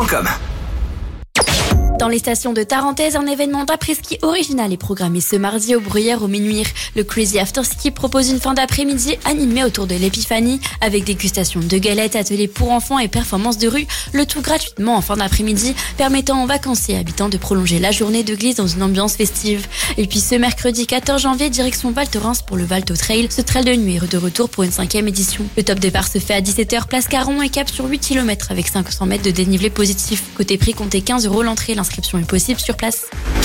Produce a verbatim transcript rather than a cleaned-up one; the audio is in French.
com. Dans les stations de Tarentaise, un événement d'après-ski original est programmé ce mardi au Bruyères au Ménuire. Le Crazy After Ski propose une fin d'après-midi animée autour de l'épiphanie avec dégustation de galettes, ateliers pour enfants et performances de rue. Le tout gratuitement en fin d'après-midi, permettant aux vacanciers habitants de prolonger la journée de glisse dans une ambiance festive. Et puis ce mercredi quatorze janvier, direction Val Thorens pour le Valto Trail. Ce trail de nuit est de retour pour une cinquième édition. Le top départ se fait à dix-sept heures place Caron et cap sur huit kilomètres avec cinq cents mètres de dénivelé positif. Côté prix, comptez quinze euros l'entrée. L'inscription est possible sur place.